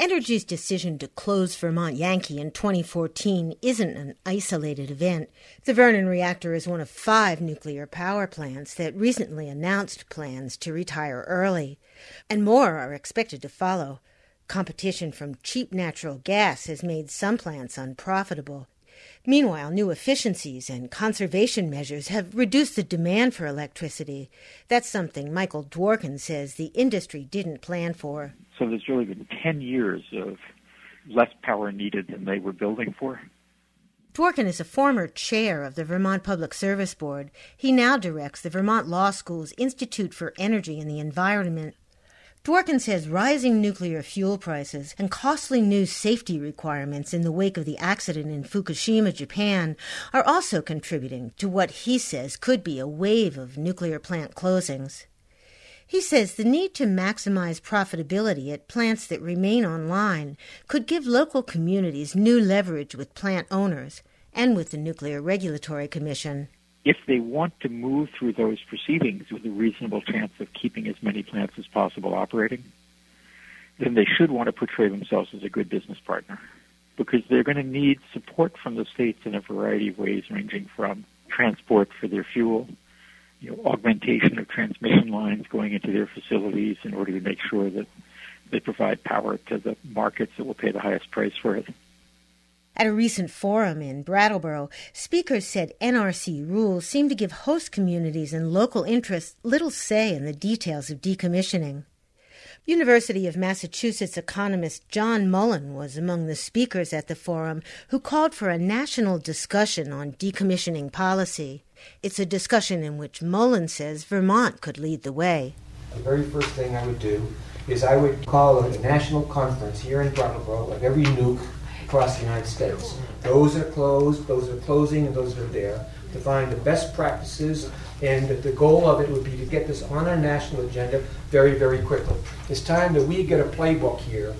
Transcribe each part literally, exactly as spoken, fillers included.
Entergy's decision to close Vermont Yankee in twenty fourteen isn't an isolated event. The Vernon reactor is one of five nuclear power plants that recently announced plans to retire early, and more are expected to follow. Competition from cheap natural gas has made some plants unprofitable. Meanwhile, new efficiencies and conservation measures have reduced the demand for electricity. That's something Michael Dworkin says the industry didn't plan for. So there's really been ten years of less power needed than they were building for. Dworkin is a former chair of the Vermont Public Service Board. He now directs the Vermont Law School's Institute for Energy and the Environment. Dworkin says rising nuclear fuel prices and costly new safety requirements in the wake of the accident in Fukushima, Japan, are also contributing to what he says could be a wave of nuclear plant closings. He says the need to maximize profitability at plants that remain online could give local communities new leverage with plant owners and with the Nuclear Regulatory Commission. If they want to move through those proceedings with a reasonable chance of keeping as many plants as possible operating, then they should want to portray themselves as a good business partner, because they're going to need support from the states in a variety of ways, ranging from transport for their fuel, you know, augmentation of transmission lines going into their facilities in order to make sure that they provide power to the markets that will pay the highest price for it. At a recent forum in Brattleboro, speakers said N R C rules seem to give host communities and local interests little say in the details of decommissioning. University of Massachusetts economist John Mullen was among the speakers at the forum who called for a national discussion on decommissioning policy. It's a discussion in which Mullen says Vermont could lead the way. The very first thing I would do is I would call a national conference here in Brattleboro of every nuke across the United States. Those are closed, those are closing, and those are there, to find the best practices, and the goal of it would be to get this on our national agenda very, very quickly. It's time that we get a playbook here.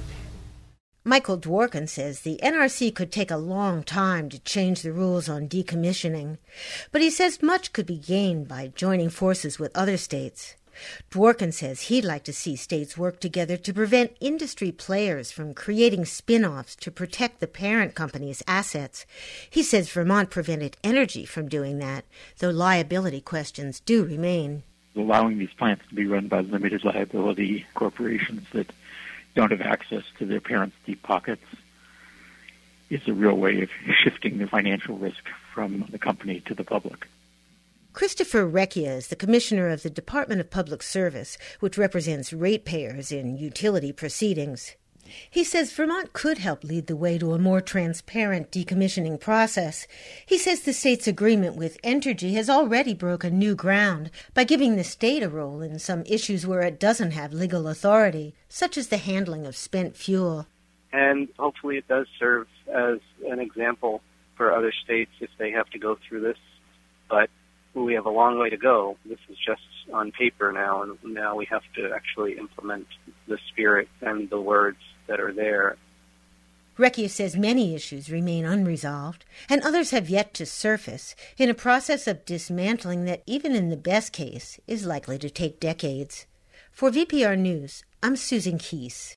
Michael Dworkin says the N R C could take a long time to change the rules on decommissioning, but he says much could be gained by joining forces with other states. Dworkin says he'd like to see states work together to prevent industry players from creating spin-offs to protect the parent company's assets. He says Vermont prevented Entergy from doing that, though liability questions do remain. Allowing these plants to be run by limited liability corporations that don't have access to their parents' deep pockets is a real way of shifting the financial risk from the company to the public. Christopher Recchia is the commissioner of the Department of Public Service, which represents ratepayers in utility proceedings. He says Vermont could help lead the way to a more transparent decommissioning process. He says the state's agreement with Entergy has already broken new ground by giving the state a role in some issues where it doesn't have legal authority, such as the handling of spent fuel. And hopefully it does serve as an example for other states if they have to go through this. But we have a long way to go. This is just on paper now, and now we have to actually implement the spirit and the words that are there. Recchia says many issues remain unresolved, and others have yet to surface in a process of dismantling that, even in the best case, is likely to take decades. For V P R News, I'm Susan Keese.